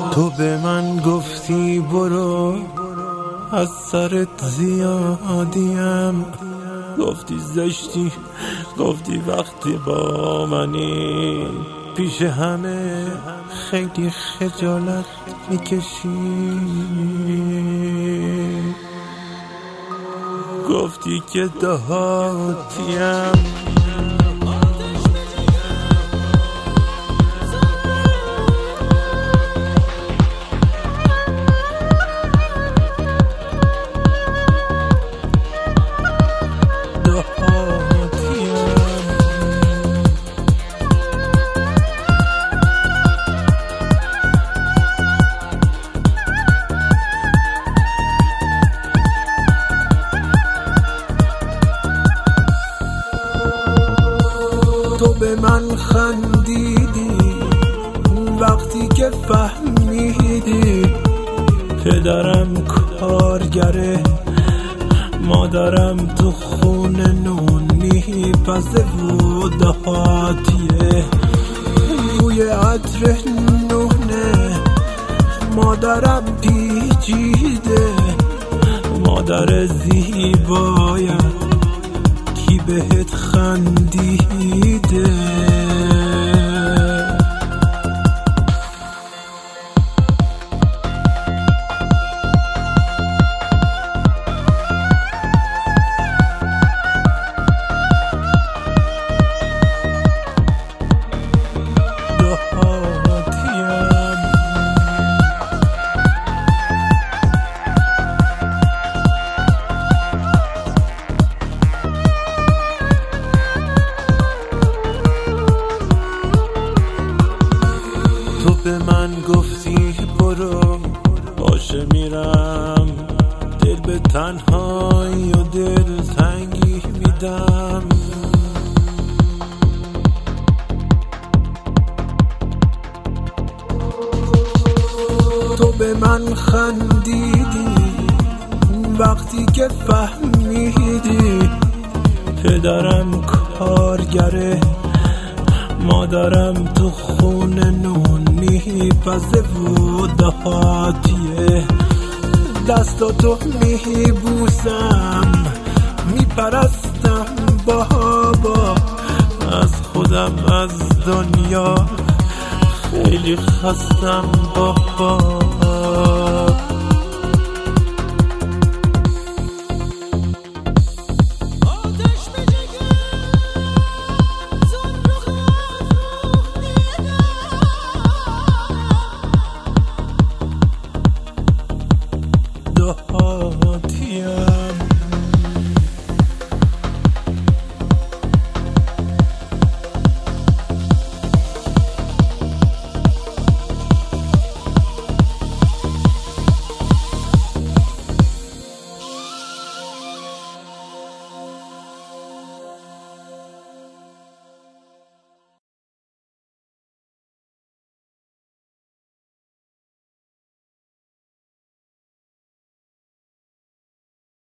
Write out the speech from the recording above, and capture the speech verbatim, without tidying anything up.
تو به من گفتی برو، از سرت زیادیم، گفتی زشتی، گفتی وقتی با منی پیش همه خیلی خجالت میکشی، گفتی که دهاتیم. تو به من خندیدی وقتی که فهمیدی پدرم کارگره، مادرم تو خونه نون میپزه و دهاتیه، بوی عطر نونه مادرم پیچیده، مادر زیبایم کی بهت خندیده. تو به من گفتی برو، باشه میرم، دل به تنهایی و دل تنگی میدم، تو به من خندیدی وقتی که فهمیدی پدرم کارگره، مادرم تو خونه نون میپزه و دهاتیه، دستاتو میبوسم میپرستم بابا، از خودم از دنیا خیلی خستم بابا. دهاتیم